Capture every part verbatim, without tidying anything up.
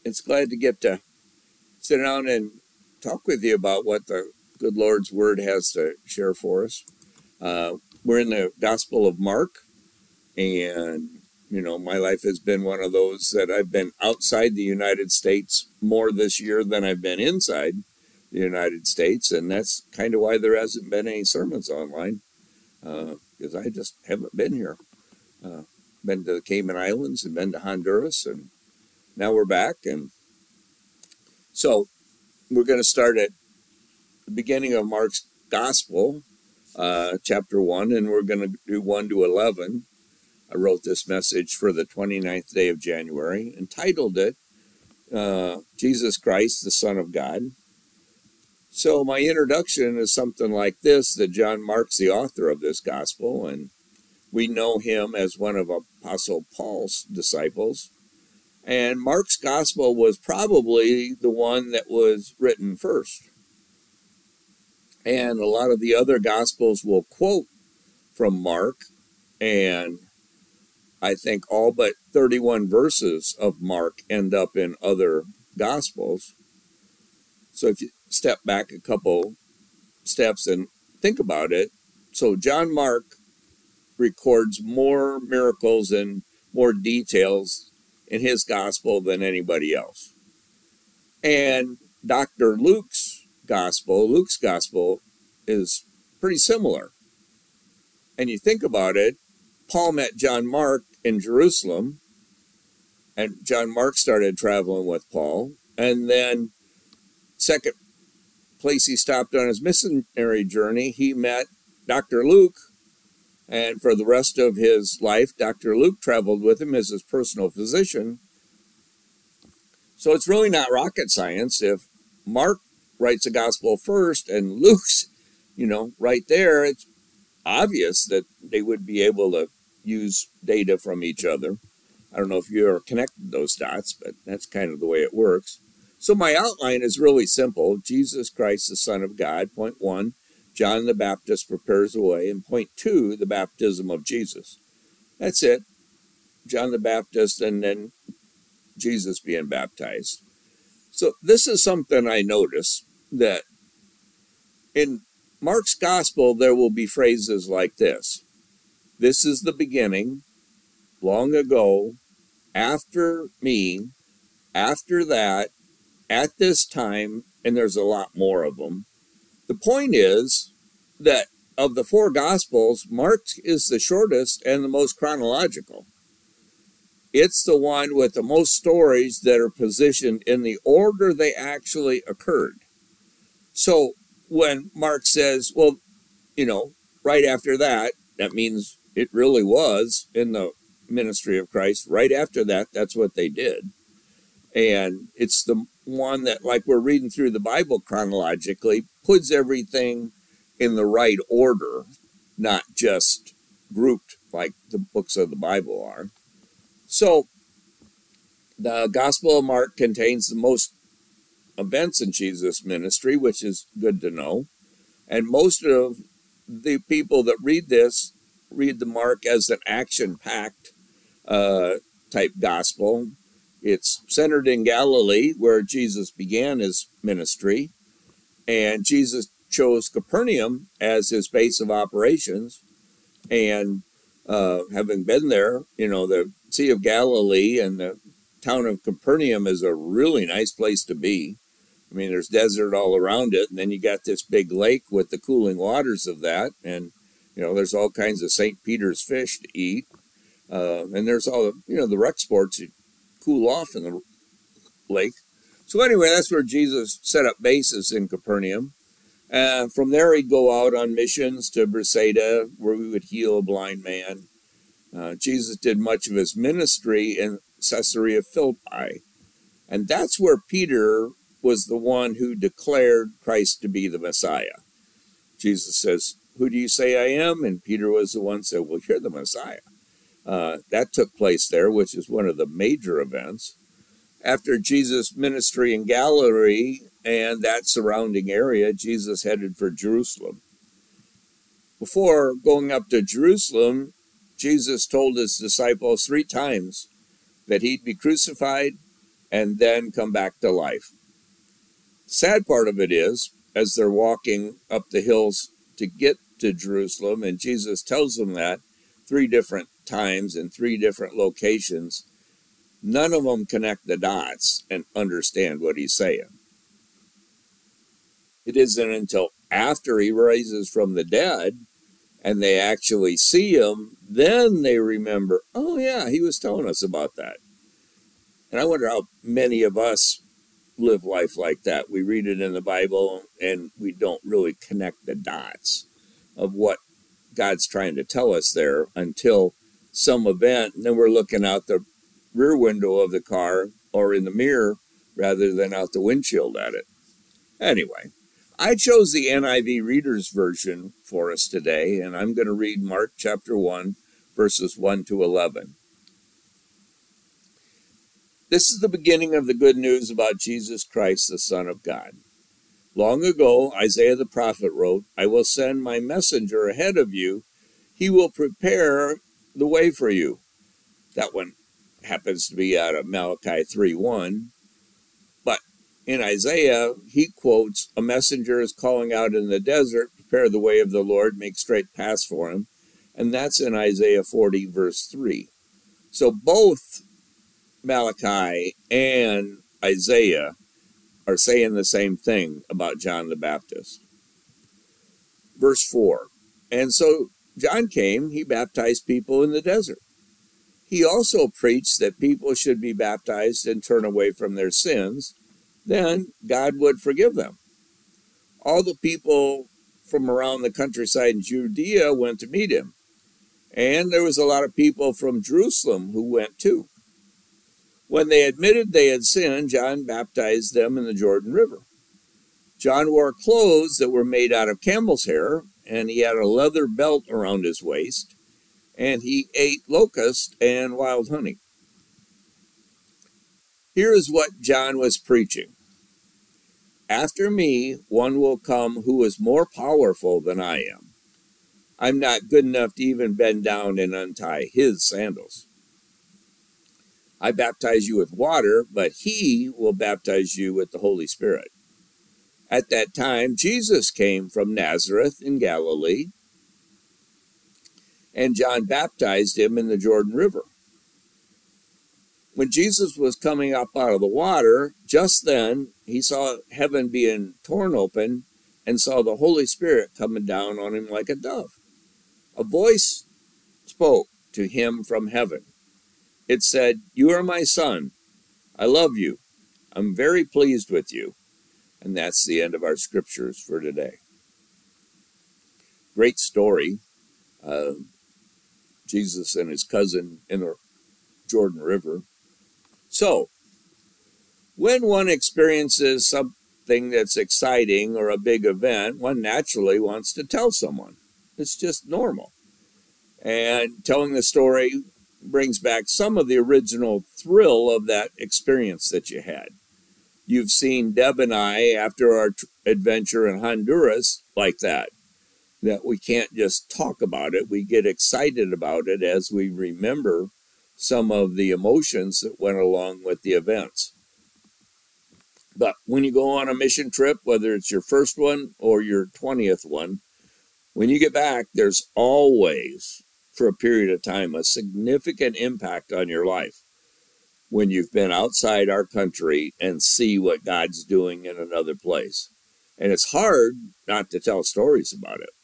it's glad to get to sit down and talk with you about what the good Lord's Word has to share for us. Uh, we're in the Gospel of Mark, and, you know, my life has been one of those that I've been outside the United States more this year than I've been inside the United States, and that's kind of why there hasn't been any sermons online, because uh, I just haven't been here. Uh, been to the Cayman Islands and been to Honduras, and now we're back. And so we're going to start at the beginning of Mark's Gospel, uh, chapter one, and we're going to do one to eleven. I wrote this message for the twenty-ninth day of January, entitled it, uh, Jesus Christ, the Son of God. So my introduction is something like this, that John Mark's the author of this gospel, and we know him as one of Apostle Paul's disciples. And Mark's gospel was probably the one that was written first. And a lot of the other gospels will quote from Mark, and I think all but thirty-one verses of Mark end up in other gospels. So if you step back a couple steps and think about it, so John Mark records more miracles and more details in his gospel than anybody else. And Doctor Luke's gospel, Luke's gospel is pretty similar. And you think about it, Paul met John Mark in Jerusalem, and John Mark started traveling with Paul, and then second place he stopped on his missionary journey, he met Doctor Luke. And for the rest of his life, Doctor Luke traveled with him as his personal physician. So it's really not rocket science if Mark writes a gospel first and Luke's, you know, right there. It's obvious that they would be able to use data from each other. I don't know if you ever connected those dots, but that's kind of the way it works. So my outline is really simple. Jesus Christ, the Son of God, point one. John the Baptist prepares the way, and point two, the baptism of Jesus. That's it. John the Baptist and then Jesus being baptized. So this is something I notice, that in Mark's gospel, there will be phrases like this. This is the beginning, long ago, after me, after that, at this time, and there's a lot more of them. The point is that of the four Gospels, Mark is the shortest and the most chronological. It's the one with the most stories that are positioned in the order they actually occurred. So when Mark says, well, you know, right after that, that means it really was in the ministry of Christ. Right after that, that's what they did. And it's the one that, like we're reading through the Bible chronologically, puts everything in the right order, not just grouped like the books of the Bible are. So the Gospel of Mark contains the most events in Jesus' ministry, which is good to know. And most of the people that read this read the Mark as an action-packed uh, type gospel. It's centered in Galilee, where Jesus began his ministry, and Jesus chose Capernaum as his base of operations. And uh, having been there, you know, the Sea of Galilee and the town of Capernaum is a really nice place to be. I mean, there's desert all around it, and then you got this big lake with the cooling waters of that, and, you know, there's all kinds of Saint Peter's fish to eat. Uh, and there's all, you know, the rec sports you cool off in the lake. So anyway, that's where Jesus set up bases in Capernaum. Uh, from there, he'd go out on missions to Bethsaida, where we would heal a blind man. Uh, Jesus did much of his ministry in Caesarea Philippi. And that's where Peter was the one who declared Christ to be the Messiah. Jesus says, who do you say I am? And Peter was the one who said, well, you're the Messiah. Uh, that took place there, which is one of the major events. After Jesus' ministry in Galilee and that surrounding area, Jesus headed for Jerusalem. Before going up to Jerusalem, Jesus told his disciples three times that he'd be crucified and then come back to life. Sad part of it is, as they're walking up the hills to get to Jerusalem, and Jesus tells them that three different times in three different locations, none of them connect the dots and understand what he's saying. It isn't until after he rises from the dead and they actually see him, then they remember, oh yeah, he was telling us about that. And I wonder how many of us live life like that. We read it in the Bible and we don't really connect the dots of what God's trying to tell us there until some event, and then we're looking out the rear window of the car or in the mirror rather than out the windshield at it. Anyway, I chose the N I V Reader's Version for us today, and I'm going to read Mark chapter one, verses one to eleven. This is the beginning of the good news about Jesus Christ, the Son of God. Long ago, Isaiah the prophet wrote, I will send my messenger ahead of you. He will prepare the way for you. That one happens to be out of Malachi three one. But in Isaiah, he quotes, a messenger is calling out in the desert, prepare the way of the Lord, make straight paths for him. And that's in Isaiah forty, verse three. So both Malachi and Isaiah are saying the same thing about John the Baptist. Verse four, and so John came, he baptized people in the desert. He also preached that people should be baptized and turn away from their sins, then God would forgive them. All the people from around the countryside in Judea went to meet him, and there was a lot of people from Jerusalem who went too. When they admitted they had sinned, John baptized them in the Jordan River. John wore clothes that were made out of camel's hair, and he had a leather belt around his waist, and he ate locusts and wild honey. Here is what John was preaching. After me, one will come who is more powerful than I am. I'm not good enough to even bend down and untie his sandals. I baptize you with water, but he will baptize you with the Holy Spirit. At that time, Jesus came from Nazareth in Galilee, and John baptized him in the Jordan River. When Jesus was coming up out of the water, just then he saw heaven being torn open and saw the Holy Spirit coming down on him like a dove. A voice spoke to him from heaven. It said, you are my son. I love you. I'm very pleased with you. And that's the end of our scriptures for today. Great story. Uh, Jesus and his cousin in the Jordan River. So, when one experiences something that's exciting or a big event, one naturally wants to tell someone. It's just normal. And telling the story brings back some of the original thrill of that experience that you had. You've seen Deb and I, after our adventure in Honduras, like that, that we can't just talk about it. We get excited about it as we remember some of the emotions that went along with the events. But when you go on a mission trip, whether it's your first one or your twentieth one, when you get back, there's always, for a period of time, a significant impact on your life when you've been outside our country and see what God's doing in another place. And it's hard not to tell stories about it.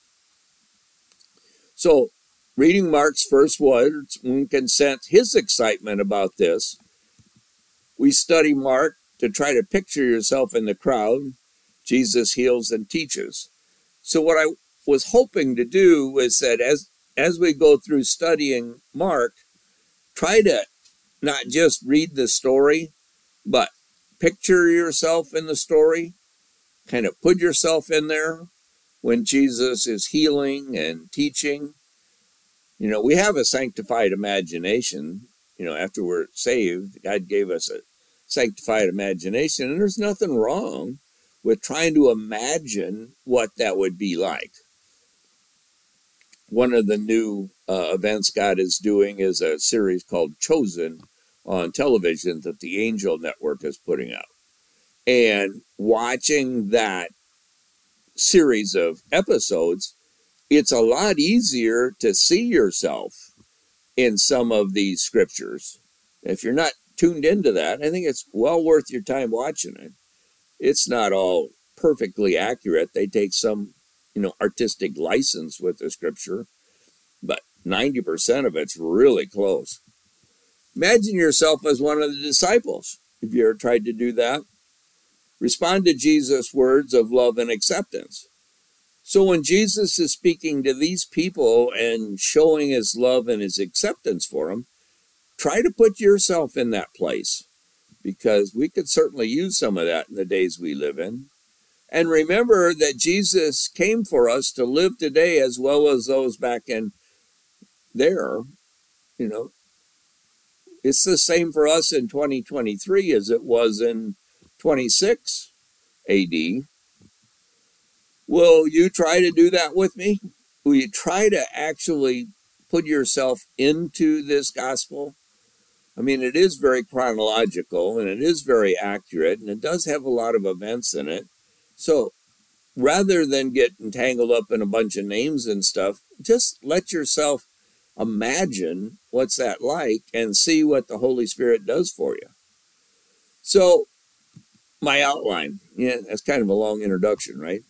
So, reading Mark's first words, one can sense his excitement about this. We study Mark to try to picture yourself in the crowd. Jesus heals and teaches. So what I was hoping to do was that as As we go through studying Mark, try to not just read the story, but picture yourself in the story, kind of put yourself in there when Jesus is healing and teaching. You know, we have a sanctified imagination. You know, after we're saved, God gave us a sanctified imagination, and there's nothing wrong with trying to imagine what that would be like. One of the new uh, events God is doing is a series called Chosen on television that the Angel Network is putting out. And watching that series of episodes, it's a lot easier to see yourself in some of these scriptures. If you're not tuned into that, I think it's well worth your time watching it. It's not all perfectly accurate. They take some, you know, artistic license with the scripture, but ninety percent of it's really close. Imagine yourself as one of the disciples. Have you ever tried to do that? Respond to Jesus' words of love and acceptance. So when Jesus is speaking to these people and showing his love and his acceptance for them, try to put yourself in that place, because we could certainly use some of that in the days we live in. And remember that Jesus came for us to live today as well as those back in there. You know, it's the same for us in twenty twenty-three as it was in twenty-six A D. Will you try to do that with me? Will you try to actually put yourself into this gospel? I mean, it is very chronological and it is very accurate and it does have a lot of events in it. So rather than get entangled up in a bunch of names and stuff, just let yourself imagine what's that like and see what the Holy Spirit does for you. So my outline, yeah, that's kind of a long introduction, right?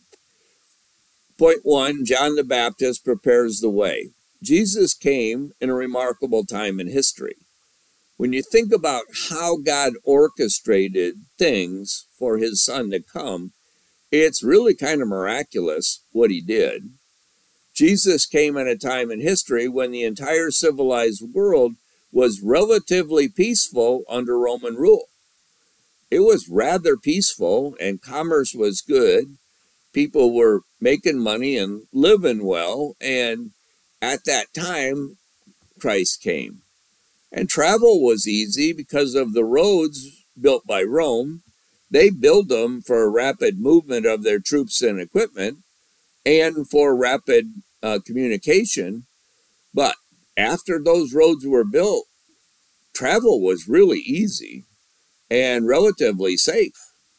Point one, John the Baptist prepares the way. Jesus came in a remarkable time in history. When you think about how God orchestrated things for his son to come, it's really kind of miraculous what he did. Jesus came at a time in history when the entire civilized world was relatively peaceful under Roman rule. It was rather peaceful and commerce was good. People were making money and living well. And at that time, Christ came. And travel was easy because of the roads built by Rome. They built them for a rapid movement of their troops and equipment and for rapid uh, communication. But after those roads were built, travel was really easy and relatively safe.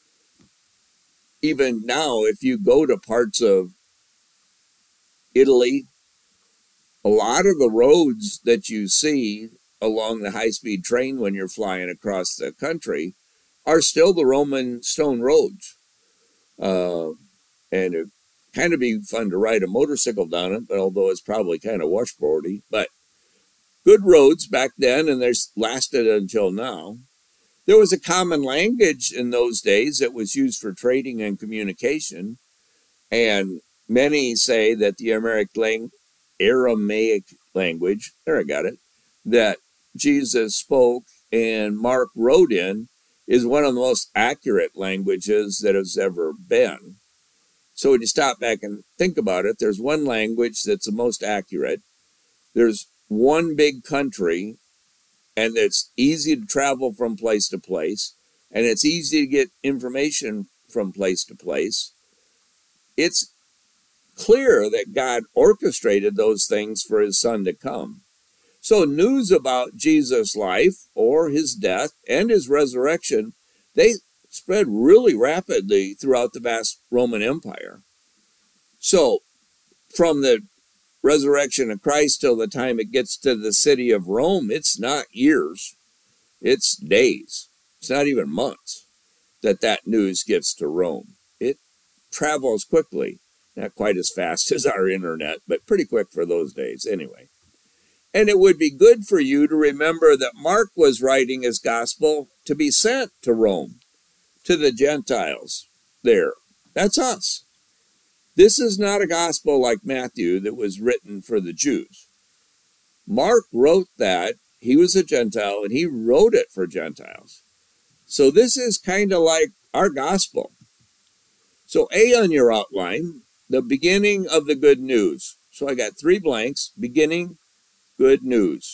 Even now, if you go to parts of Italy, a lot of the roads that you see along the high-speed train when you're flying across the country are still the Roman stone roads. Uh, and it kind of be fun to ride a motorcycle down it, but although it's probably kind of washboardy, but good roads back then, and they're lasted until now. There was a common language in those days that was used for trading and communication, and many say that the Aramaic language, there I got it, that Jesus spoke and Mark wrote in is one of the most accurate languages that has ever been. So when you stop back and think about it, there's one language that's the most accurate. There's one big country, and it's easy to travel from place to place, and it's easy to get information from place to place. It's clear that God orchestrated those things for his son to come. So news about Jesus' life or his death and his resurrection, they spread really rapidly throughout the vast Roman Empire. So from the resurrection of Christ till the time it gets to the city of Rome, it's not years, it's days. It's not even months that that news gets to Rome. It travels quickly, not quite as fast as our internet, but pretty quick for those days anyway. And it would be good for you to remember that Mark was writing his gospel to be sent to Rome, to the Gentiles there. That's us. This is not a gospel like Matthew that was written for the Jews. Mark wrote that. He was a Gentile, and he wrote it for Gentiles. So this is kind of like our gospel. So A on your outline, the beginning of the good news. So I got three blanks, beginning, good news.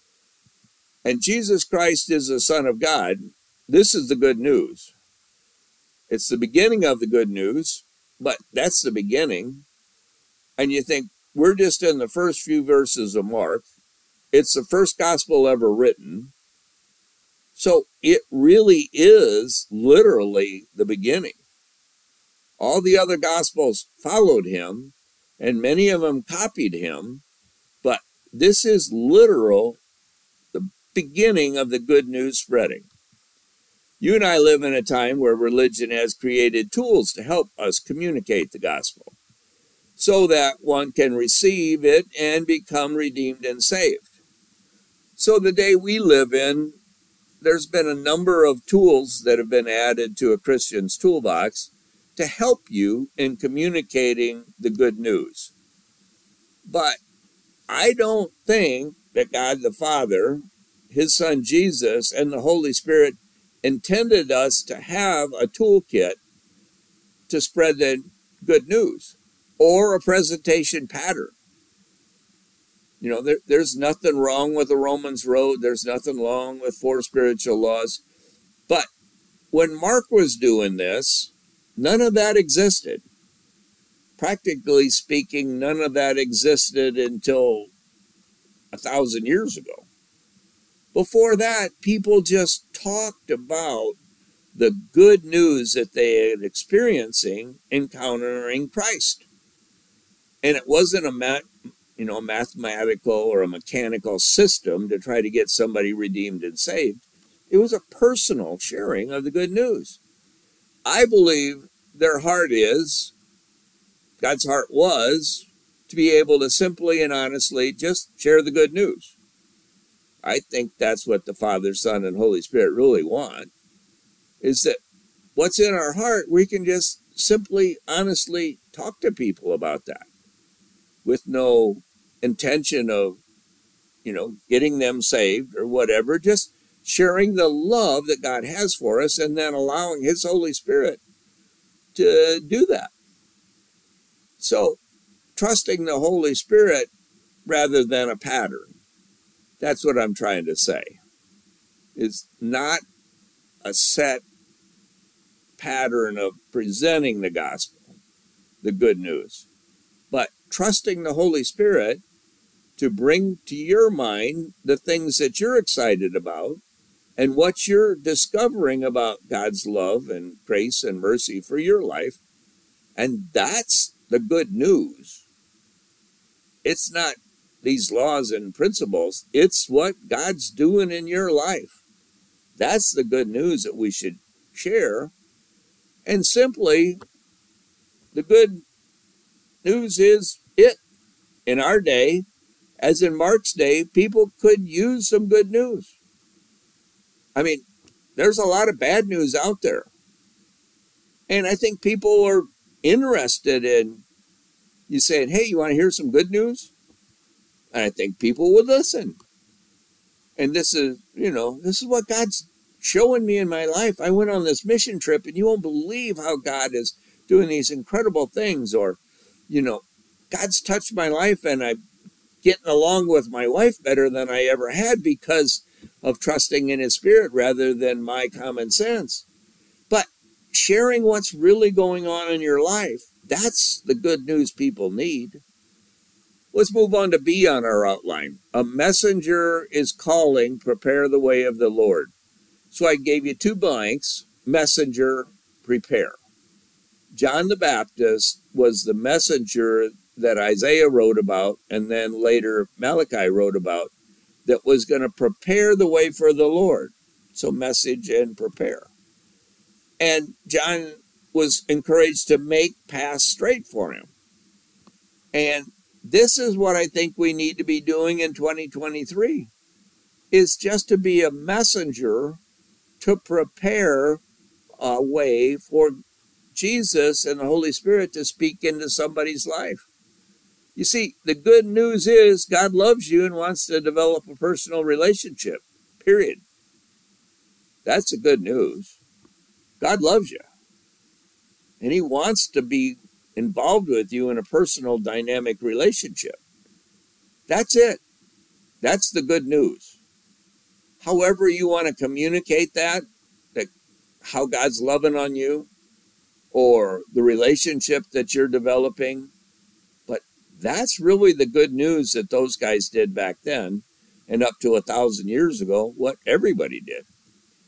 And Jesus Christ is the Son of God. This is the good news. It's the beginning of the good news, but that's the beginning. And you think, we're just in the first few verses of Mark. It's the first gospel ever written. So it really is literally the beginning. All the other gospels followed him, and many of them copied him, but this is literal, the beginning of the good news spreading. You and I live in a time where religion has created tools to help us communicate the gospel so that one can receive it and become redeemed and saved. So the day we live in, there's been a number of tools that have been added to a Christian's toolbox to help you in communicating the good news. But I don't think that God the Father, his Son Jesus, and the Holy Spirit intended us to have a toolkit to spread the good news or a presentation pattern. You know, there, there's nothing wrong with the Romans Road. There's nothing wrong with four spiritual laws. But when Mark was doing this, none of that existed. Practically speaking, none of that existed until a thousand years ago. Before that, people just talked about the good news that they had experiencing encountering Christ. And it wasn't a ma- you know, a mathematical or a mechanical system to try to get somebody redeemed and saved. It was a personal sharing of the good news. I believe their heart is, God's heart was, to be able to simply and honestly just share the good news. I think that's what the Father, Son, and Holy Spirit really want, is that what's in our heart, we can just simply, honestly talk to people about that with no intention of, you know, getting them saved or whatever, just sharing the love that God has for us and then allowing his Holy Spirit to do that. So, trusting the Holy Spirit rather than a pattern. That's what I'm trying to say. Is not a set pattern of presenting the gospel, the good news, but trusting the Holy Spirit to bring to your mind the things that you're excited about and what you're discovering about God's love and grace and mercy for your life. And that's the good news. It's not these laws and principles. It's what God's doing in your life. That's the good news that we should share. And simply, the good news is it. In our day, as in Mark's day, people could use some good news. I mean, there's a lot of bad news out there. And I think people are interested in you saying, hey, you want to hear some good news? And I think people would listen. And this is, you know, this is what God's showing me in my life. I went on this mission trip, and you won't believe how God is doing these incredible things. Or, you know, God's touched my life, and I'm getting along with my wife better than I ever had because of trusting in his Spirit rather than my common sense. But sharing what's really going on in your life, that's the good news people need. Let's move on to B on our outline. A messenger is calling, prepare the way of the Lord. So I gave you two blanks, messenger, prepare. John the Baptist was the messenger that Isaiah wrote about, and then later Malachi wrote about, that was going to prepare the way for the Lord. So message and prepare. And John was encouraged to make paths straight for him. And this is what I think we need to be doing in twenty twenty-three, is just to be a messenger to prepare a way for Jesus and the Holy Spirit to speak into somebody's life. You see, the good news is God loves you and wants to develop a personal relationship, period. That's the good news. God loves you. And he wants to be involved with you in a personal, dynamic relationship. That's it. That's the good news. However you want to communicate that, that how God's loving on you, or the relationship that you're developing, but that's really the good news that those guys did back then, and up to a thousand years ago, what everybody did.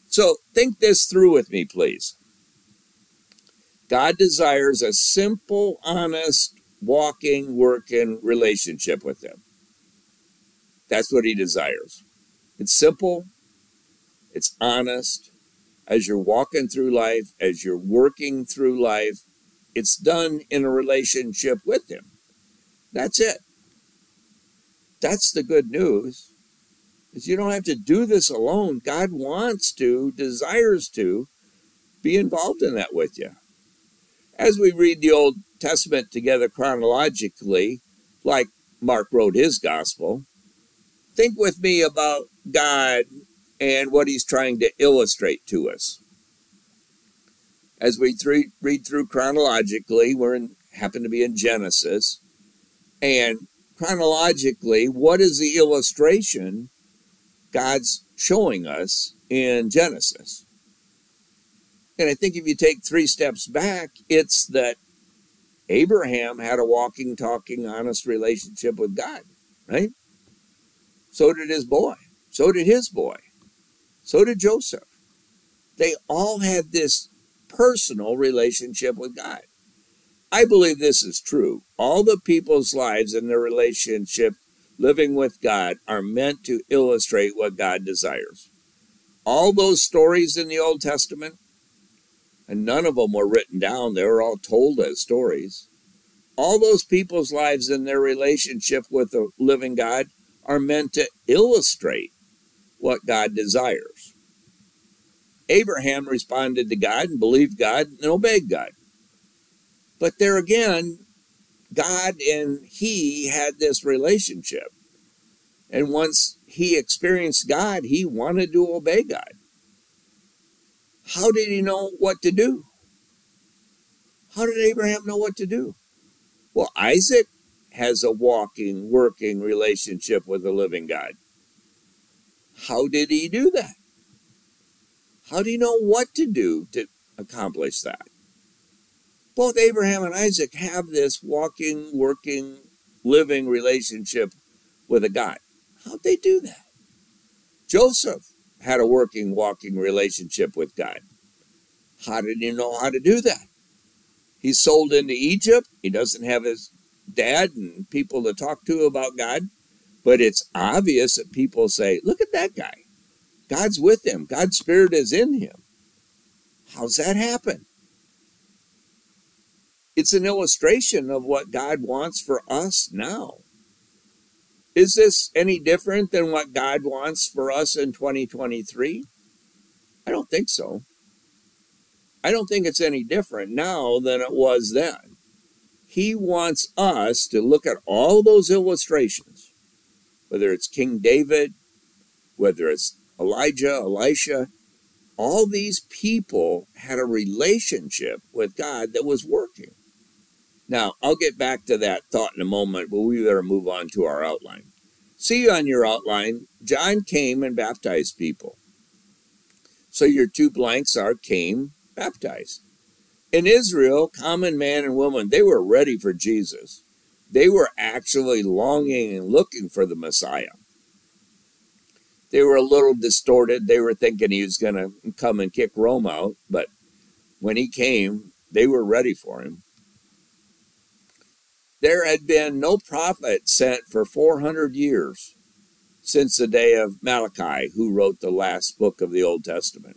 So think this through with me, please. God desires a simple, honest, walking, working relationship with him. That's what he desires. It's simple. It's honest. As you're walking through life, as you're working through life, it's done in a relationship with him. That's it. That's the good news. Is you don't have to do this alone. God wants to, desires to, be involved in that with you. As we read the Old Testament together chronologically, like Mark wrote his gospel, think with me about God and what he's trying to illustrate to us. As we th- read through chronologically, we're in, happen to be in Genesis, and chronologically, what is the illustration God's showing us in Genesis? And I think if you take three steps back, it's that Abraham had a walking, talking, honest relationship with God, right? So did his boy. So did his boy. So did Joseph. They all had this personal relationship with God. I believe this is true. All the people's lives and their relationship living with God are meant to illustrate what God desires. All those stories in the Old Testament, and none of them were written down, they were all told as stories. All those people's lives and their relationship with the living God are meant to illustrate what God desires. Abraham responded to God and believed God and obeyed God. But there again, God and he had this relationship. And once he experienced God, he wanted to obey God. How did he know what to do? How did Abraham know what to do? Well, Isaac has a walking, working relationship with the living God. How did he do that? How did he know what to do to accomplish that? Both Abraham and Isaac have this walking, working, living relationship with a God. How'd they do that? Joseph had a working, walking relationship with God. How did he know how to do that? He's sold into Egypt. He doesn't have his dad and people to talk to about God. But it's obvious that people say, look at that guy. God's with him. God's Spirit is in him. How's that happen? It's an illustration of what God wants for us now. Is this any different than what God wants for us in twenty twenty-three? I don't think so. I don't think it's any different now than it was then. He wants us to look at all those illustrations, whether it's King David, whether it's Elijah, Elisha, all these people had a relationship with God that was working. Now, I'll get back to that thought in a moment, but we better move on to our outline. See on your outline, John came and baptized people. So your two blanks are came, baptized. In Israel, common man and woman, they were ready for Jesus. They were actually longing and looking for the Messiah. They were a little distorted. They were thinking he was going to come and kick Rome out. But when he came, they were ready for him. There had been no prophet sent for four hundred years since the day of Malachi, who wrote the last book of the Old Testament.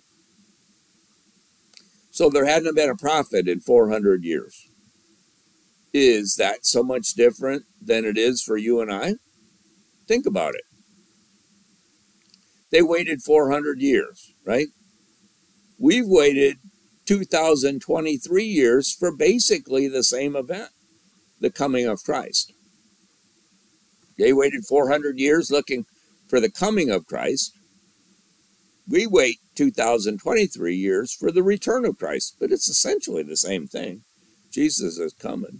So there hadn't been a prophet in four hundred years. Is that so much different than it is for you and I? Think about it. They waited four hundred years, right? We've waited two thousand twenty-three years for basically the same event, the coming of Christ. They waited four hundred years looking for the coming of Christ. We wait two thousand twenty-three years for the return of Christ, but it's essentially the same thing. Jesus is coming.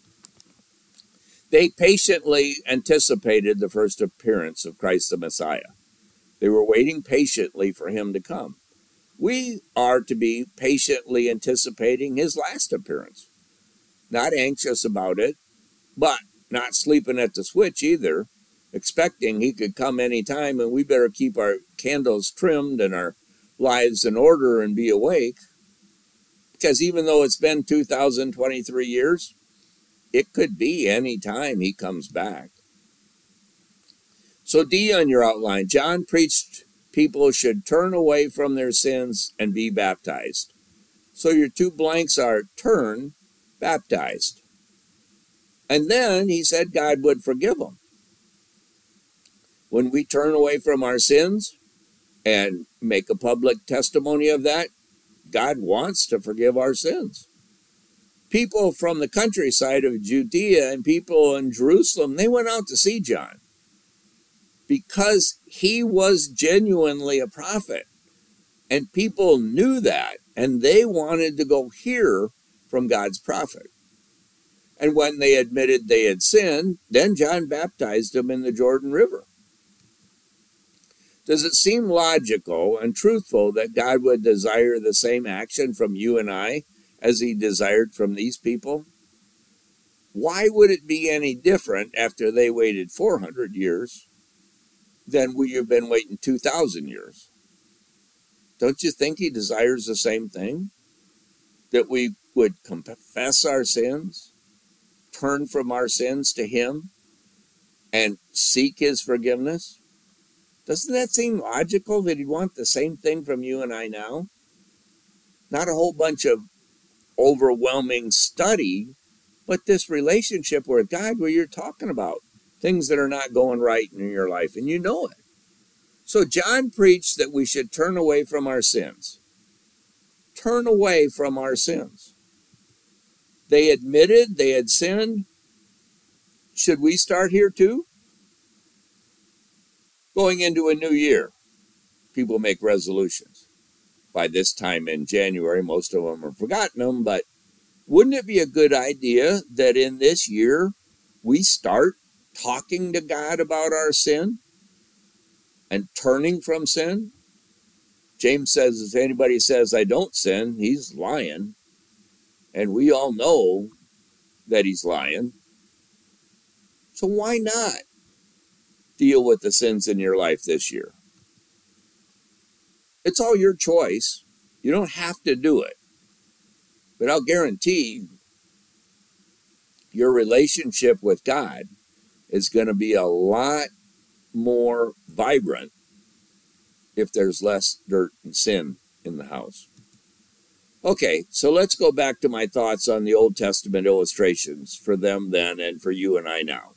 They patiently anticipated the first appearance of Christ the Messiah. They were waiting patiently for him to come. We are to be patiently anticipating his last appearance. Not anxious about it, but not sleeping at the switch either, expecting he could come anytime, and we better keep our candles trimmed and our lives in order and be awake. Because even though it's been two thousand twenty-three years, it could be any time he comes back. So D on your outline, John preached people should turn away from their sins and be baptized. So your two blanks are turn, baptized. And then he said God would forgive them. When we turn away from our sins and make a public testimony of that, God wants to forgive our sins. People from the countryside of Judea and people in Jerusalem, they went out to see John because he was genuinely a prophet. And people knew that, and they wanted to go hear from God's prophet. And when they admitted they had sinned, then John baptized them in the Jordan River. Does it seem logical and truthful that God would desire the same action from you and I as he desired from these people? Why would it be any different after they waited four hundred years than we have been waiting two thousand years? Don't you think he desires the same thing? That we would confess our sins, turn from our sins to him, and seek his forgiveness? Doesn't that seem logical that he'd want the same thing from you and I now? Not a whole bunch of overwhelming study, but this relationship with God where you're talking about things that are not going right in your life, and you know it. So John preached that we should turn away from our sins. Turn away from our sins. They admitted they had sinned. Should we start here too? Going into a new year, people make resolutions. By this time in January, most of them have forgotten them, but wouldn't it be a good idea that in this year we start talking to God about our sin and turning from sin? James says, if anybody says I don't sin, he's lying. And we all know that he's lying. So why not deal with the sins in your life this year? It's all your choice. You don't have to do it. But I'll guarantee your relationship with God is going to be a lot more vibrant if there's less dirt and sin in the house. Okay, so let's go back to my thoughts on the Old Testament illustrations for them then and for you and I now.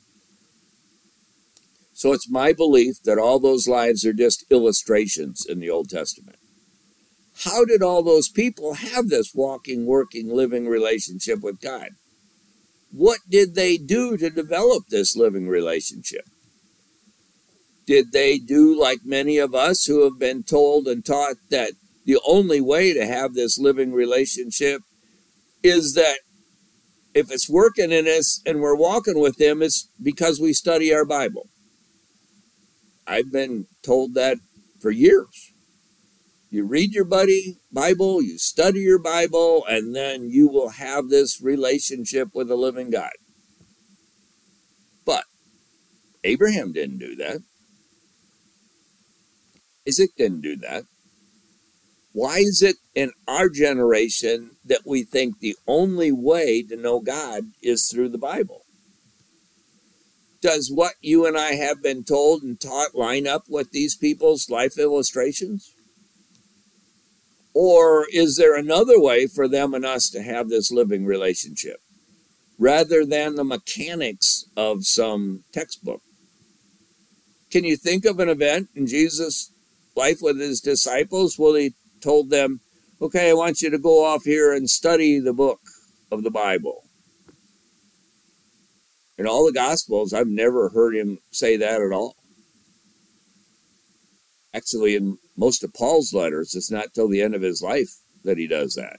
So it's my belief that all those lives are just illustrations in the Old Testament. How did all those people have this walking, working, living relationship with God? What did they do to develop this living relationship? Did they do like many of us who have been told and taught that the only way to have this living relationship is that if it's working in us and we're walking with him, it's because we study our Bible? I've been told that for years. You read your buddy Bible, you study your Bible, and then you will have this relationship with the living God. But Abraham didn't do that. Isaac didn't do that. Why is it in our generation that we think the only way to know God is through the Bible? Does what you and I have been told and taught line up with these people's life illustrations? Or is there another way for them and us to have this living relationship rather than the mechanics of some textbook? Can you think of an event in Jesus' life with his disciples where he told them, okay, I want you to go off here and study the book of the Bible? In all the Gospels, I've never heard him say that at all. Actually, in most of Paul's letters, it's not till the end of his life that he does that.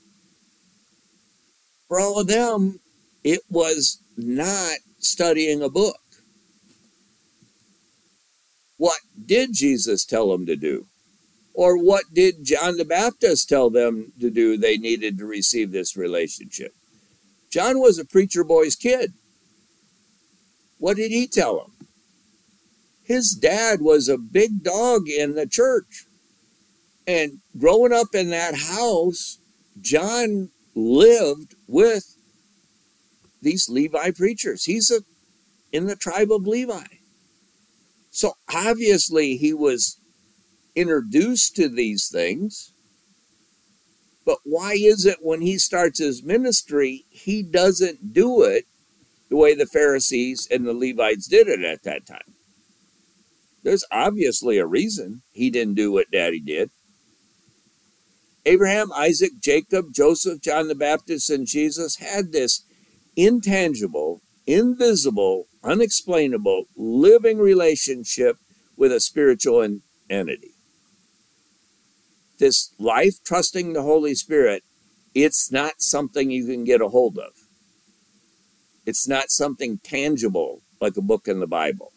For all of them, it was not studying a book. What did Jesus tell them to do? Or what did John the Baptist tell them to do they needed to receive this relationship? John was a preacher boy's kid. What did he tell them? His dad was a big dog in the church. And growing up in that house, John lived with these Levi preachers. He's a, in the tribe of Levi. So obviously he was introduced to these things. But why is it when he starts his ministry, he doesn't do it the way the Pharisees and the Levites did it at that time? There's obviously a reason he didn't do what Daddy did. Abraham, Isaac, Jacob, Joseph, John the Baptist, and Jesus had this intangible, invisible, unexplainable, living relationship with a spiritual entity. This life trusting the Holy Spirit, it's not something you can get a hold of. It's not something tangible like a book in the Bible.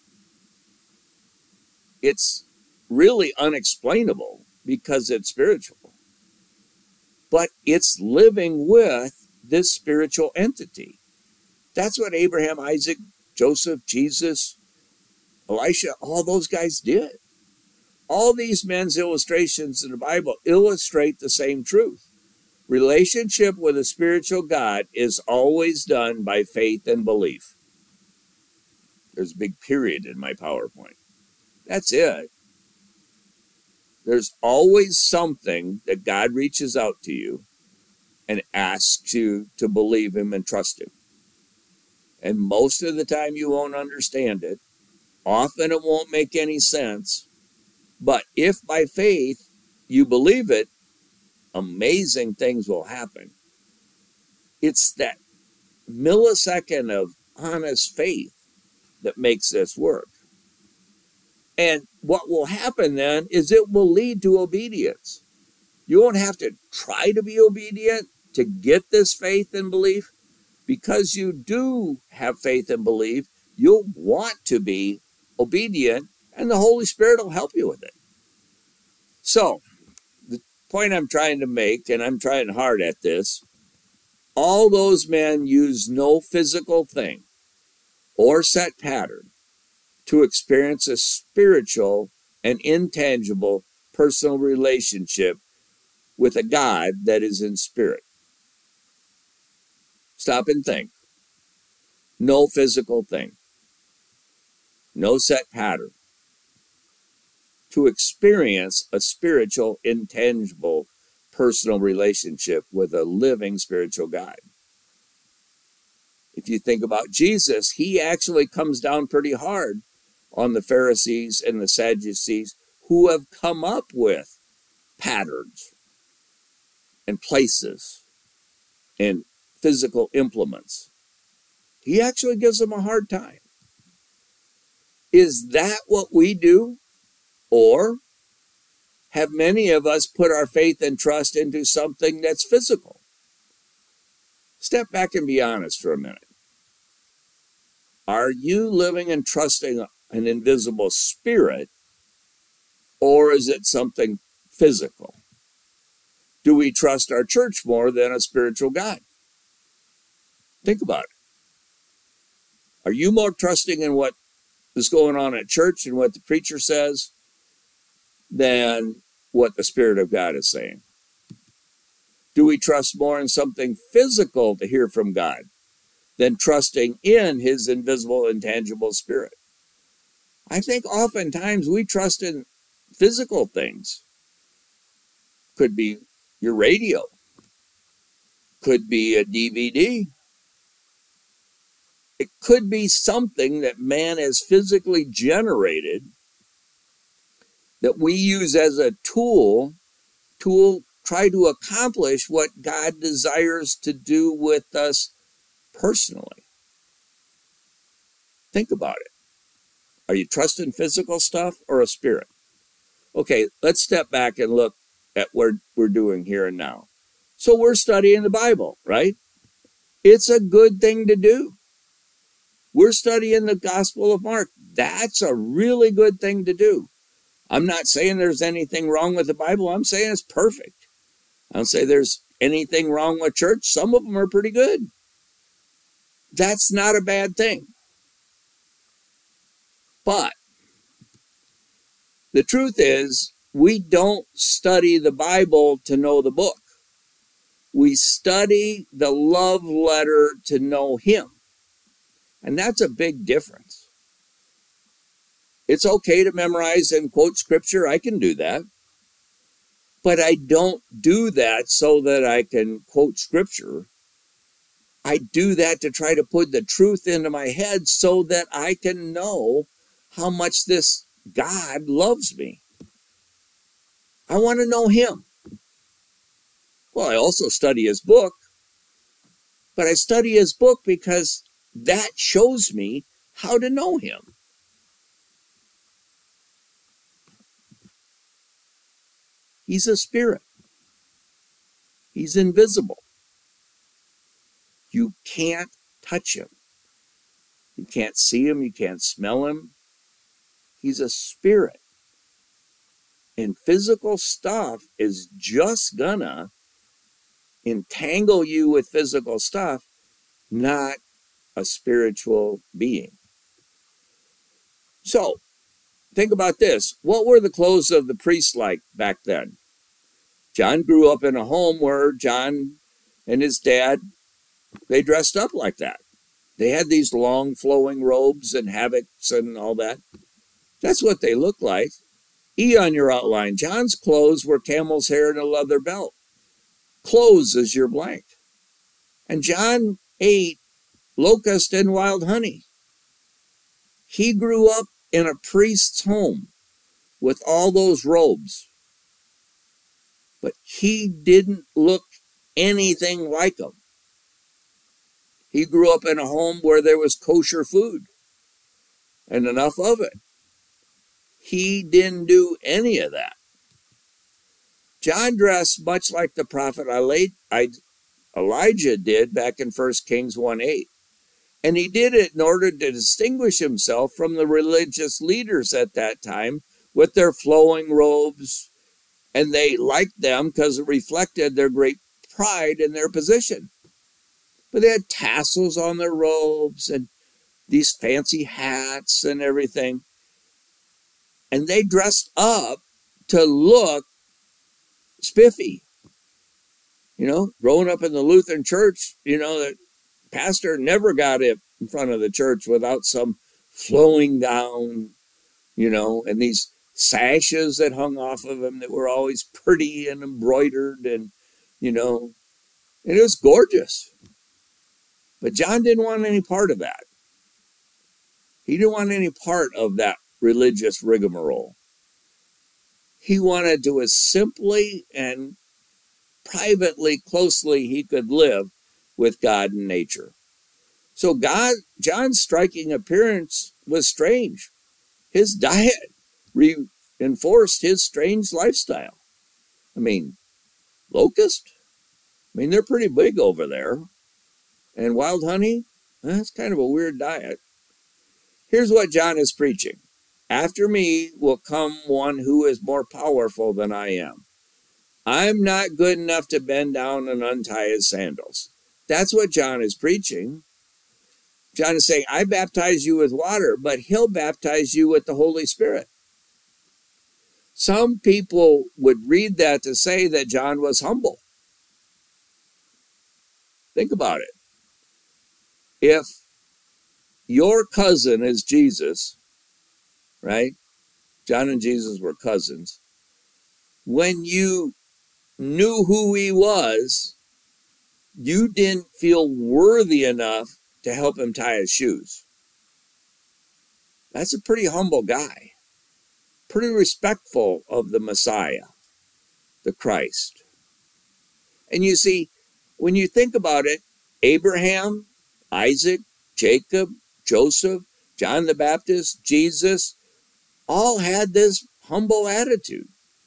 It's really unexplainable because it's spiritual. But it's living with this spiritual entity. That's what Abraham, Isaac, Joseph, Jesus, Elisha, all those guys did. All these men's illustrations in the Bible illustrate the same truth. Relationship with a spiritual God is always done by faith and belief. There's a big period in my PowerPoint. That's it. There's always something that God reaches out to you and asks you to believe him and trust him. And most of the time you won't understand it. Often it won't make any sense. But if by faith you believe it, amazing things will happen. It's that millisecond of honest faith that makes this work. And what will happen then is it will lead to obedience. You won't have to try to be obedient to get this faith and belief. Because you do have faith and belief, you'll want to be obedient, and the Holy Spirit will help you with it. So, the point I'm trying to make, and I'm trying hard at this, all those men use no physical thing or set pattern to experience a spiritual and intangible personal relationship with a God that is in spirit. Stop and think. No physical thing. No set pattern. To experience a spiritual, intangible, personal relationship with a living spiritual God. If you think about Jesus, he actually comes down pretty hard on the Pharisees and the Sadducees who have come up with patterns and places and physical implements. He actually gives them a hard time. Is that what we do? Or have many of us put our faith and trust into something that's physical? Step back and be honest for a minute. Are you living and trusting an invisible spirit, or is it something physical? Do we trust our church more than a spiritual God? Think about it. Are you more trusting in what is going on at church and what the preacher says than what the Spirit of God is saying? Do we trust more in something physical to hear from God than trusting in his invisible, intangible spirit? I think oftentimes we trust in physical things. Could be your radio. Could be a D V D. It could be something that man has physically generated that we use as a tool to try to accomplish what God desires to do with us personally. Think about it. Are you trusting physical stuff or a spirit? Okay, let's step back and look at what we're doing here and now. So we're studying the Bible, right? It's a good thing to do. We're studying the Gospel of Mark. That's a really good thing to do. I'm not saying there's anything wrong with the Bible. I'm saying it's perfect. I don't say there's anything wrong with church. Some of them are pretty good. That's not a bad thing. But the truth is, we don't study the Bible to know the book. We study the love letter to know him. And that's a big difference. It's okay to memorize and quote scripture. I can do that. But I don't do that so that I can quote scripture. I do that to try to put the truth into my head so that I can know how much this God loves me. I want to know him. Well, I also study his book, but I study his book because that shows me how to know him. He's a spirit. He's invisible. You can't touch him. You can't see him. You can't smell him. He's a spirit. And physical stuff is just gonna entangle you with physical stuff, not a spiritual being. So, think about this. What were the clothes of the priests like back then? John grew up in a home where John and his dad, they dressed up like that. They had these long flowing robes and habits and all that. That's what they looked like. E on your outline. John's clothes were camel's hair and a leather belt. Clothes is your blank. And John ate locust and wild honey. He grew up in a priest's home with all those robes. But he didn't look anything like them. He grew up in a home where there was kosher food and enough of it. He didn't do any of that. John dressed much like the prophet Elijah did back in First Kings one eight. And he did it in order to distinguish himself from the religious leaders at that time with their flowing robes. And they liked them because it reflected their great pride in their position. But they had tassels on their robes and these fancy hats and everything. And they dressed up to look spiffy. You know, growing up in the Lutheran church, you know, the pastor never got up in front of the church without some flowing gown, you know, and these sashes that hung off of him that were always pretty and embroidered and, you know, and it was gorgeous. But John didn't want any part of that. He didn't want any part of that religious rigmarole. He wanted to, as simply and privately, closely he could live with God and nature. So God, John's striking appearance was strange. His diet reinforced his strange lifestyle. I mean, locust? I mean, they're pretty big over there. And wild honey? That's kind of a weird diet. Here's what John is preaching. After me will come one who is more powerful than I am. I'm not good enough to bend down and untie his sandals. That's what John is preaching. John is saying, I baptize you with water, but he'll baptize you with the Holy Spirit. Some people would read that to say that John was humble. Think about it. If your cousin is Jesus, right? John and Jesus were cousins. When you knew who he was, you didn't feel worthy enough to help him tie his shoes. That's a pretty humble guy. Pretty respectful of the Messiah, the Christ. And you see, when you think about it, Abraham, Isaac, Jacob, Joseph, John the Baptist, Jesus, all had this humble attitude.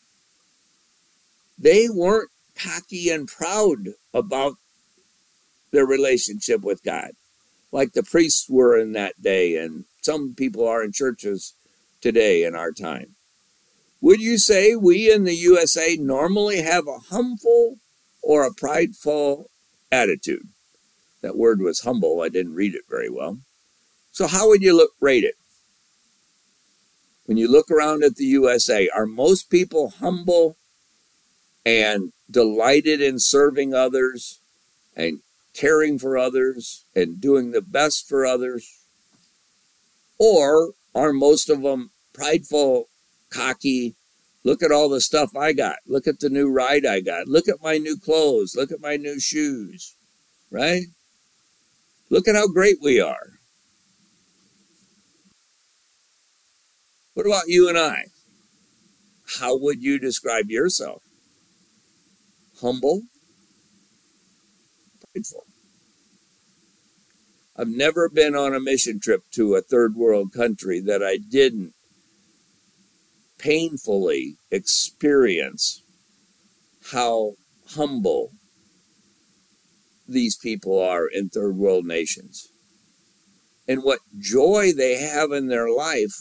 They weren't cocky and proud about their relationship with God, like the priests were in that day, and some people are in churches today in our time. Would you say we in the U S A normally have a humble or a prideful attitude? That word was humble. I didn't read it very well. So how would you look, rate it? When you look around at the U S A, are most people humble and delighted in serving others and caring for others and doing the best for others? Or are most of them prideful, cocky? Look at all the stuff I got. Look at the new ride I got. Look at my new clothes. Look at my new shoes. Right? Look at how great we are. What about you and I? How would you describe yourself? Humble? Prideful? I've never been on a mission trip to a third world country that I didn't painfully experience how humble these people are in third world nations and what joy they have in their life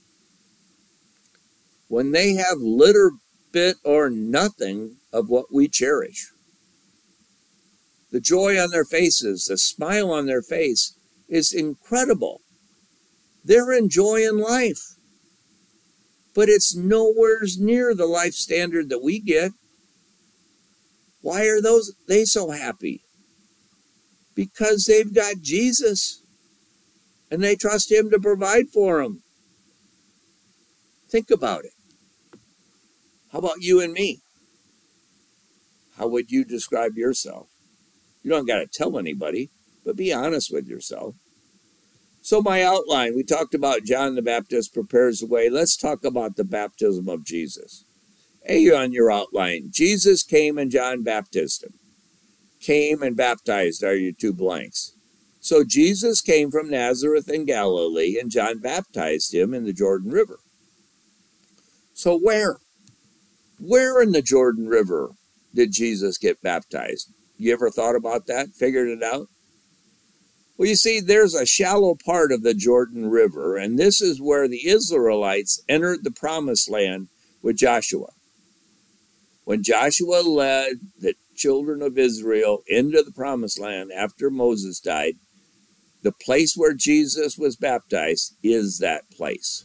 when they have little bit or nothing of what we cherish. The joy on their faces, the smile on their face is incredible. They're enjoying life. But it's nowhere near the life standard that we get. Why are those they so happy? Because they've got Jesus and they trust him to provide for them. Think about it. How about you and me? How would you describe yourself? You don't got to tell anybody, but be honest with yourself. So my outline, we talked about John the Baptist prepares the way. Let's talk about the baptism of Jesus. A on your outline, Jesus came and John baptized him. Came and baptized are your two blanks. So Jesus came from Nazareth in Galilee and John baptized him in the Jordan River. So where? Where in the Jordan River did Jesus get baptized? You ever thought about that? Figured it out? Well, you see, there's a shallow part of the Jordan River, and this is where the Israelites entered the Promised Land with Joshua. When Joshua led the children of Israel into the Promised Land after Moses died, the place where Jesus was baptized is that place.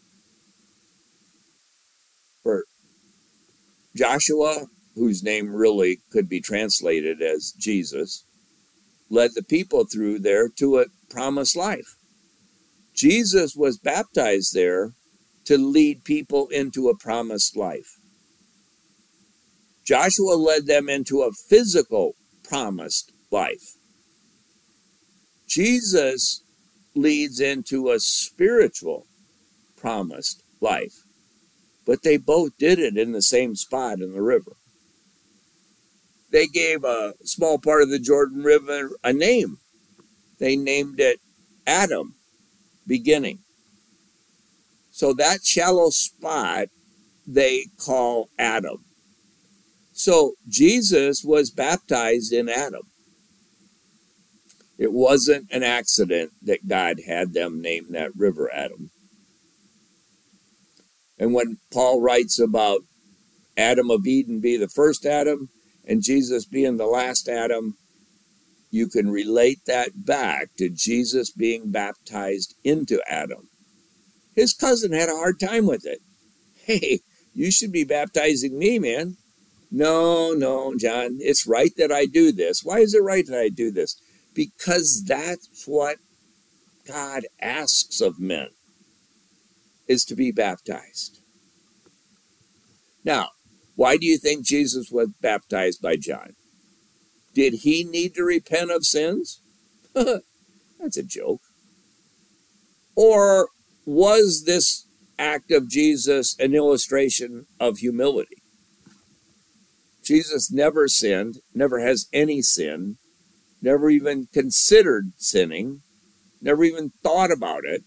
For Joshua, whose name really could be translated as Jesus, led the people through there to a promised life. Jesus was baptized there to lead people into a promised life. Joshua led them into a physical promised life. Jesus leads into a spiritual promised life. But they both did it in the same spot in the river. They gave a small part of the Jordan River a name. They named it Adam, beginning. So that shallow spot they call Adam. So Jesus was baptized in Adam. It wasn't an accident that God had them name that river Adam. And when Paul writes about Adam of Eden being the first Adam and Jesus being the last Adam, you can relate that back to Jesus being baptized into Adam. His cousin had a hard time with it. Hey, you should be baptizing me, man. No, no, John, it's right that I do this. Why is it right that I do this? Because that's what God asks of men, is to be baptized. Now, why do you think Jesus was baptized by John? Did he need to repent of sins? That's a joke. Or was this act of Jesus an illustration of humility? Jesus never sinned, never has any sin, never even considered sinning, never even thought about it.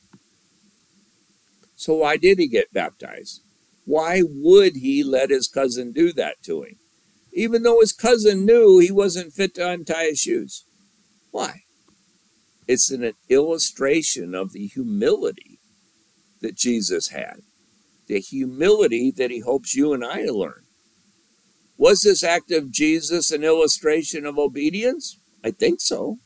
So why did he get baptized? Why would he let his cousin do that to him? Even though his cousin knew he wasn't fit to untie his shoes. Why? It's an illustration of the humility that Jesus had. The humility that he hopes you and I learn. Was this act of Jesus an illustration of obedience? I think so.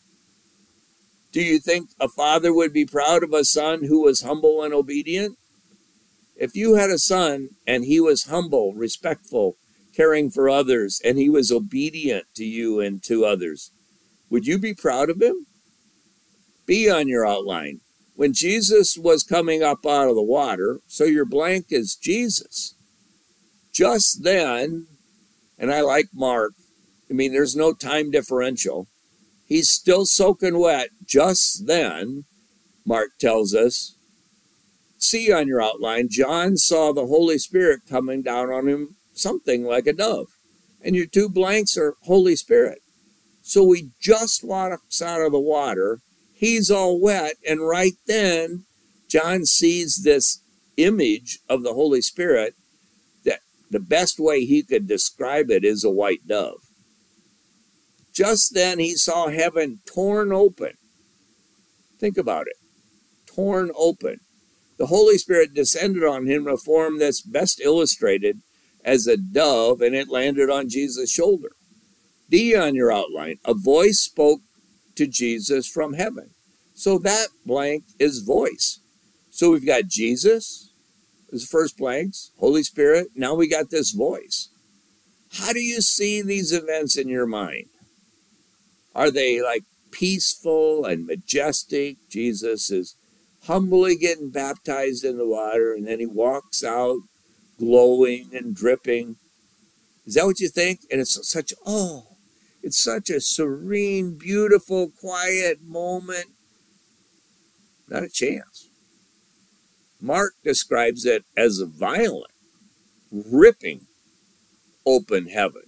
Do you think a father would be proud of a son who was humble and obedient? If you had a son and he was humble, respectful, caring for others, and he was obedient to you and to others, would you be proud of him? B on your outline. When Jesus was coming up out of the water, so your blank is Jesus. Just then, and I like Mark, I mean, there's no time differential. He's still soaking wet. Just then, Mark tells us, C on your outline, John saw the Holy Spirit coming down on him, something like a dove. And your two blanks are Holy Spirit. So he just walks out of the water. He's all wet. And right then, John sees this image of the Holy Spirit that the best way he could describe it is a white dove. Just then, he saw heaven torn open. Think about it. Torn open. The Holy Spirit descended on him in a form that's best illustrated as a dove, and it landed on Jesus' shoulder. D on your outline, a voice spoke to Jesus from heaven. So that blank is voice. So we've got Jesus as first blanks, Holy Spirit. Now we got this voice. How do you see these events in your mind? Are they like peaceful and majestic? Jesus is humbly getting baptized in the water, and then he walks out glowing and dripping. Is that what you think? And it's such, oh, it's such a serene, beautiful, quiet moment. Not a chance. Mark describes it as a violent, ripping open heaven.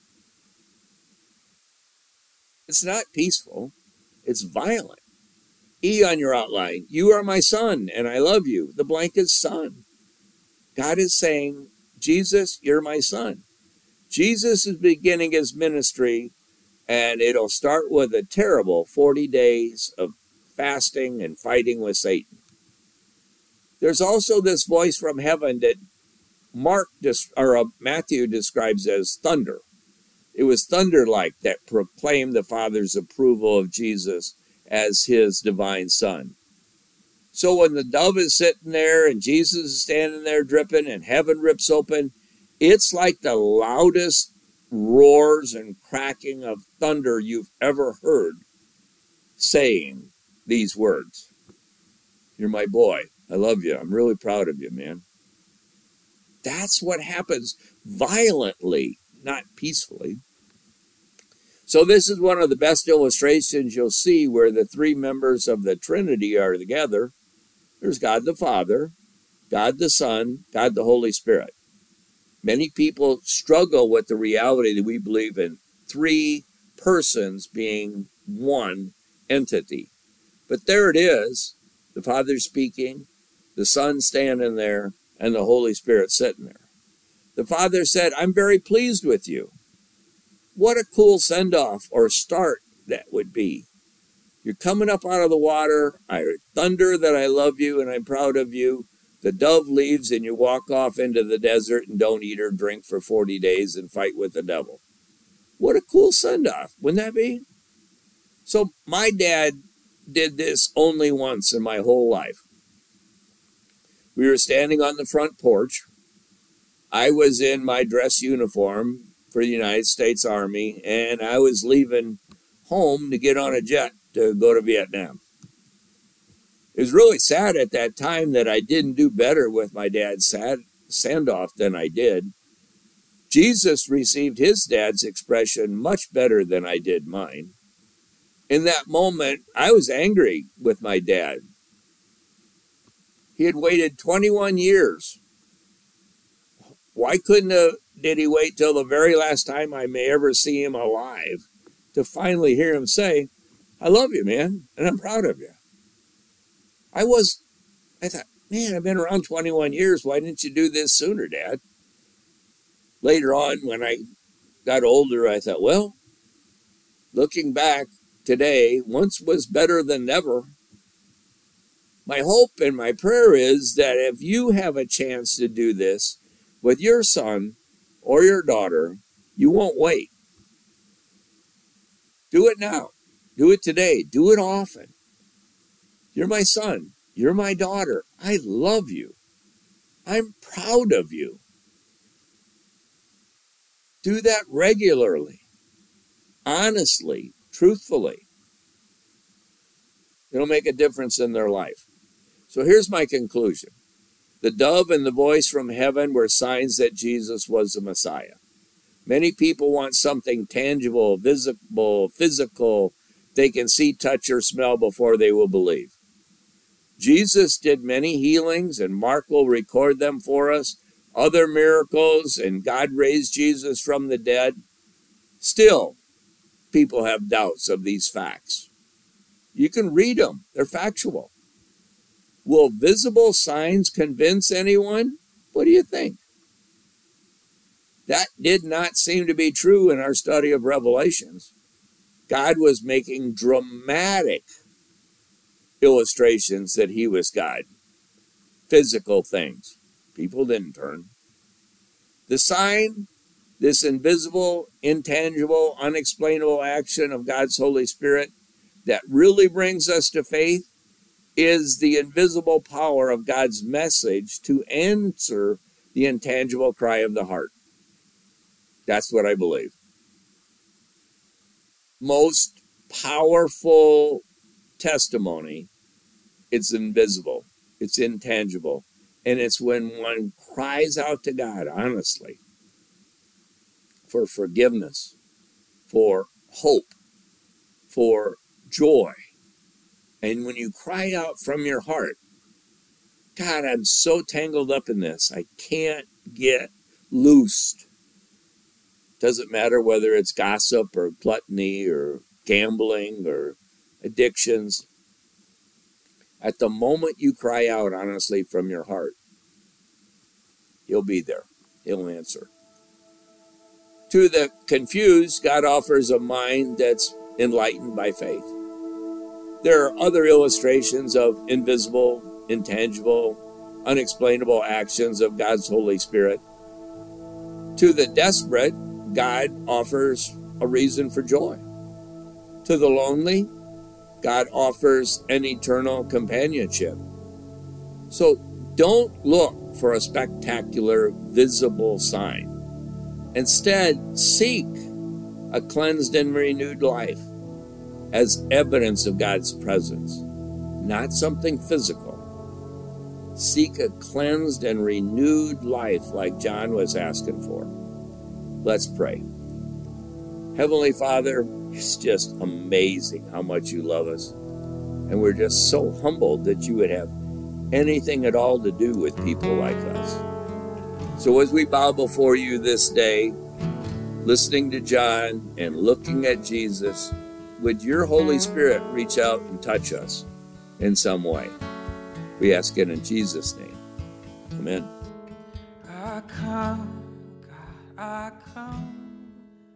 It's not peaceful. It's violent. E on your outline, you are my son, and I love you. The blank is son. God is saying, Jesus, you're my son. Jesus is beginning his ministry, and it'll start with a terrible forty days of fasting and fighting with Satan. There's also this voice from heaven that Mark or uh, Matthew describes as thunder. It was thunder-like that proclaimed the Father's approval of Jesus as his divine son. So when the dove is sitting there and Jesus is standing there dripping and heaven rips open, it's like the loudest roars and cracking of thunder you've ever heard saying these words. You're my boy. I love you. I'm really proud of you, man. That's what happens violently, not peacefully. So this is one of the best illustrations you'll see where the three members of the Trinity are together. There's God the Father, God the Son, God the Holy Spirit. Many people struggle with the reality that we believe in three persons being one entity. But there it is, the Father speaking, the Son standing there, and the Holy Spirit sitting there. The Father said, I'm very pleased with you. What a cool send-off or start that would be. You're coming up out of the water. I thunder that I love you and I'm proud of you. The dove leaves and you walk off into the desert and don't eat or drink for forty days and fight with the devil. What a cool send-off. Wouldn't that be? So my dad did this only once in my whole life. We were standing on the front porch. I was in my dress uniform for the United States Army, and I was leaving home to get on a jet to go to Vietnam. It was really sad at that time that I didn't do better with my dad's sad send-off than I did. Jesus received his dad's expression much better than I did mine. In that moment, I was angry with my dad. He had waited twenty-one years. Why couldn't have, did he wait till the very last time I may ever see him alive to finally hear him say, I love you, man, and I'm proud of you? I was, I thought, man, I've been around twenty-one years. Why didn't you do this sooner, Dad? Later on, when I got older, I thought, well, looking back today, once was better than never. My hope and my prayer is that if you have a chance to do this with your son or your daughter, you won't wait. Do it now. Do it today. Do it often. You're my son. You're my daughter. I love you. I'm proud of you. Do that regularly, honestly, truthfully. It'll make a difference in their life. So here's my conclusion. The dove and the voice from heaven were signs that Jesus was the Messiah. Many people want something tangible, visible, physical, they can see, touch, or smell before they will believe. Jesus did many healings, and Mark will record them for us, other miracles, and God raised Jesus from the dead. Still, people have doubts of these facts. You can read them. They're factual. Will visible signs convince anyone? What do you think? That did not seem to be true in our study of Revelations. God was making dramatic illustrations that he was God. Physical things. People didn't turn. The sign, this invisible, intangible, unexplainable action of God's Holy Spirit that really brings us to faith is the invisible power of God's message to answer the intangible cry of the heart. That's what I believe. Most powerful testimony, it's invisible, it's intangible, and it's when one cries out to God honestly for forgiveness, for hope, for joy. And when you cry out from your heart, God, I'm so tangled up in this, I can't get loosed. Doesn't matter whether it's gossip or gluttony or gambling or addictions. At the moment you cry out honestly from your heart, he'll be there. He'll answer. To the confused, God offers a mind that's enlightened by faith. There are other illustrations of invisible, intangible, unexplainable actions of God's Holy Spirit. To the desperate, God offers a reason for joy. To the lonely, God offers an eternal companionship. So don't look for a spectacular, visible sign. Instead, seek a cleansed and renewed life as evidence of God's presence, not something physical. Seek a cleansed and renewed life like John was asking for. Let's pray. Heavenly Father, it's just amazing how much you love us. And we're just so humbled that you would have anything at all to do with people like us. So as we bow before you this day, listening to John and looking at Jesus, would your Holy Spirit reach out and touch us in some way? We ask it in Jesus' name. Amen. I come, God, I come.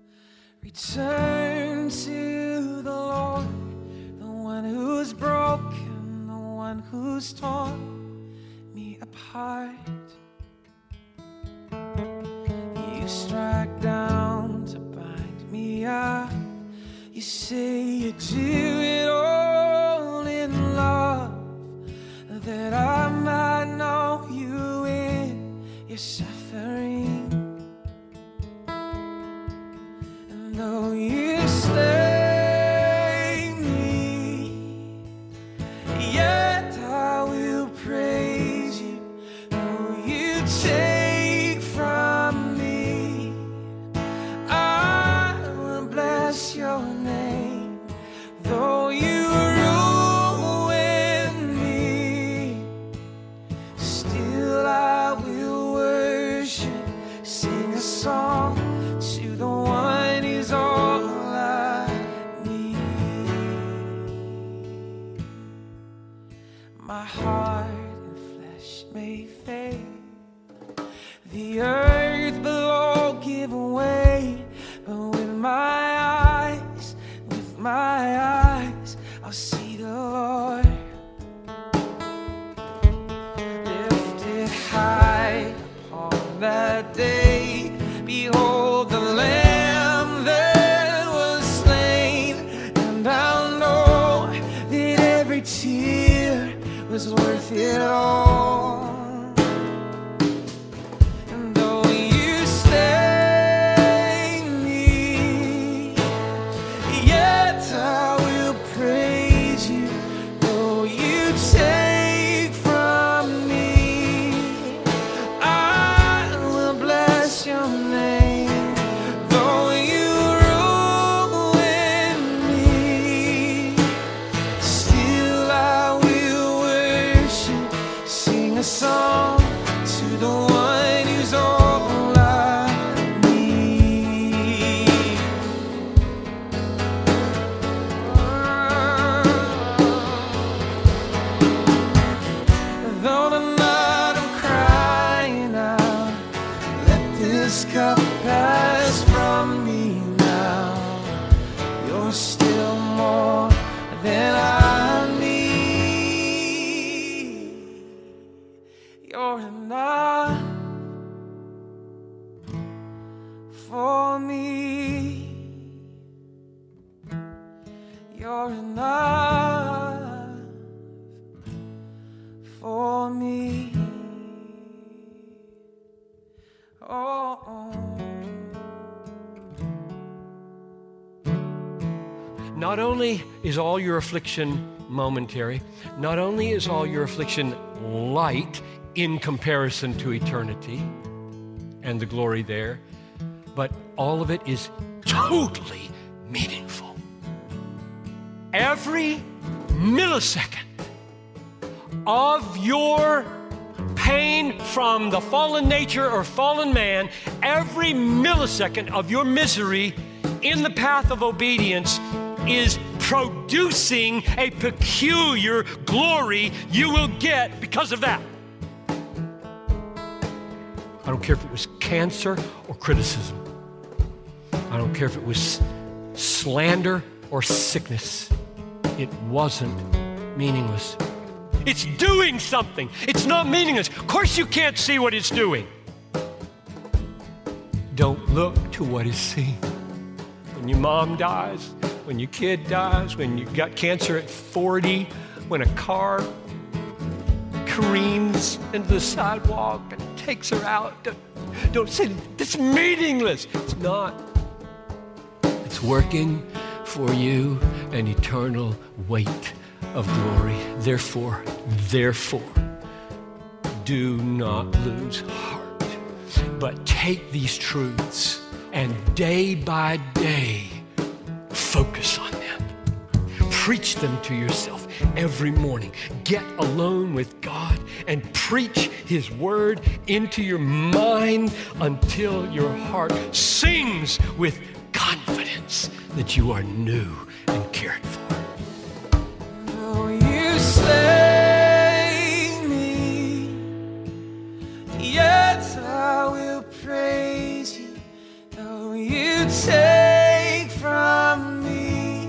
Return to the Lord, the one who's broken, the one who's torn me apart. You strike down to bind me up. You say you do it all in love, that I might know you in your suffering. And though you slay me, yet I will praise you. Though you take from me, I will bless your name. Though you ruin me, still I will worship, sing a song to the one who's all I need. My heart and flesh may fade, the earth below give way, but with my eyes, with my eyes, I'll see the Lord. Lifted high upon that day, behold the Lamb that was slain, and I'll know that every tear was worth it all. you're enough for me. Oh, oh. Not only is all your affliction momentary, not only is all your affliction light in comparison to eternity and the glory there, but all of it is totally meaningful. Every millisecond of your pain from the fallen nature or fallen man, every millisecond of your misery in the path of obedience is producing a peculiar glory you will get because of that. I don't care if it was cancer or criticism. I don't care if it was slander or sickness. It wasn't meaningless. It's doing something. It's not meaningless. Of course you can't see what it's doing. Don't look to what is seen. When your mom dies, when your kid dies, when you got cancer at forty, when a car careens into the sidewalk and takes her out, don't, don't say, it's meaningless. It's not. It's working for you an eternal weight of glory. Therefore, therefore, do not lose heart, but take these truths and day by day, focus on them. Preach them to yourself every morning. Get alone with God and preach His word into your mind until your heart sings with confidence that you are new and cared for. Though you slay me, yet I will praise you. Though you take from me,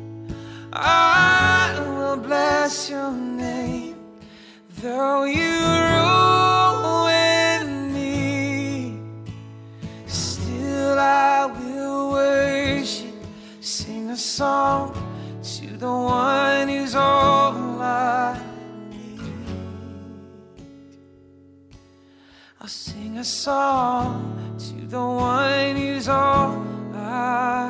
I will bless your name. Though you ruin me, still I will worship. Sing a song to the one who's all I need. I'll sing a song to the one who's all I need.